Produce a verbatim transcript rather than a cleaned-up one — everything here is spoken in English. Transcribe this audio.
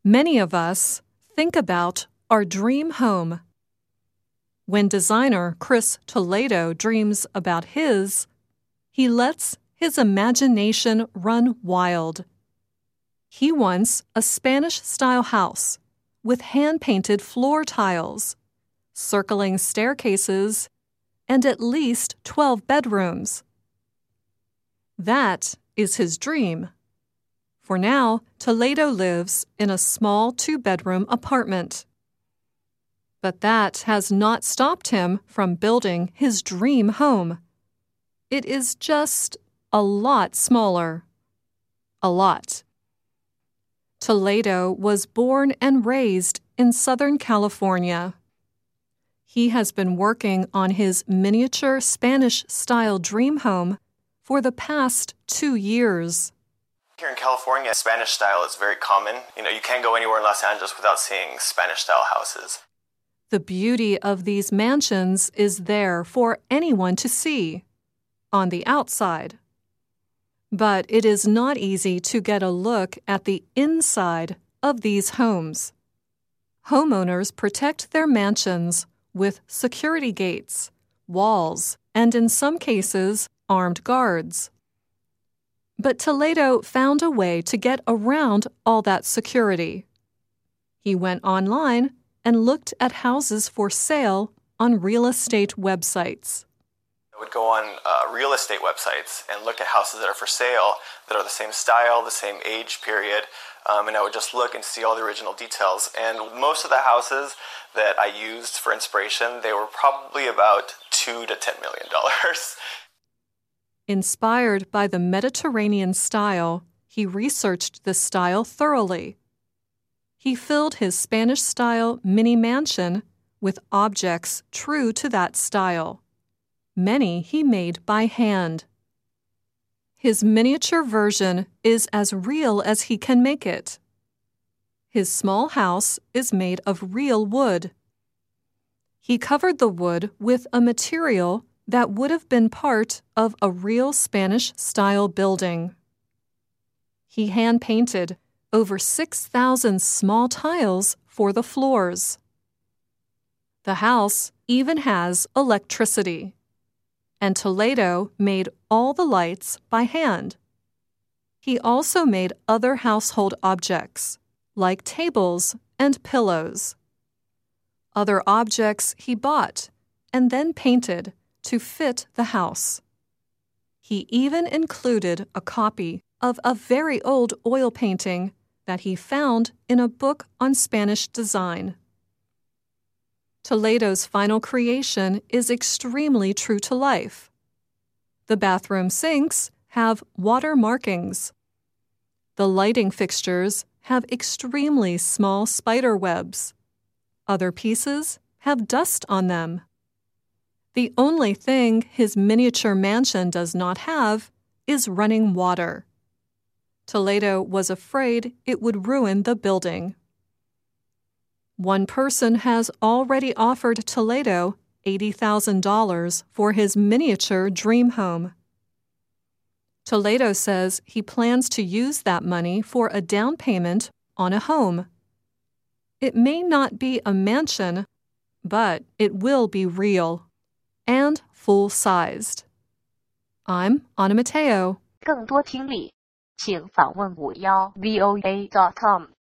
Many of us think about our dream home. When designer Chris Toledo dreams about his, he lets his imagination run wild. He wants a Spanish-style house with hand-painted floor tiles, circling staircases, and at least twelve bedrooms. That is his dream. For now, Toledo lives in a small two-bedroom apartment. But that has not stopped him from building his dream home. It is just a lot smaller. A lot. Toledo was born and raised in Southern California. He has been working on his miniature Spanish-style dream home for the past two years. Here in California, Spanish style is very common. You know, you can't go anywhere in Los Angeles without seeing Spanish-style houses. The beauty of these mansions is there for anyone to see, on the outside. But it is not easy to get a look at the inside of these homes. Homeowners protect their mansions with security gates, walls, and in some cases, armed guards. But Toledo found a way to get around all that security. He went online and looked at houses for sale on real estate websites. I would go on uh, real estate websites and look at houses that are for sale, that are the same style, the same age period, um, and I would just look and see all the original details. And most of the houses that I used for inspiration, they were probably about two to ten million dollars. Inspired by the Mediterranean style, he researched the style thoroughly. He filled his Spanish-style mini mansion with objects true to that style. Many he made by hand. His miniature version is as real as he can make it. His small house is made of real wood. He covered the wood with a material that would have been part of a real Spanish-style building. He hand-painted over six thousand small tiles for the floors. The house even has electricity, and Toledo made all the lights by hand. He also made other household objects, like tables and pillows. Other objects he bought and then painted to fit the house. He even included a copy of a very old oil painting that he found in a book on Spanish design. Toledo's final creation is extremely true to life. The bathroom sinks have water markings. The lighting fixtures have extremely small spider webs. Other pieces have dust on them. The only thing his miniature mansion does not have is running water. Toledo was afraid it would ruin the building. One person has already offered Toledo eighty thousand dollars for his miniature dream home. Toledo says he plans to use that money for a down payment on a home. It may not be a mansion, but it will be real and full-sized. I'm Anna Mateo. 更多听力，请访问五幺 V O A dot com。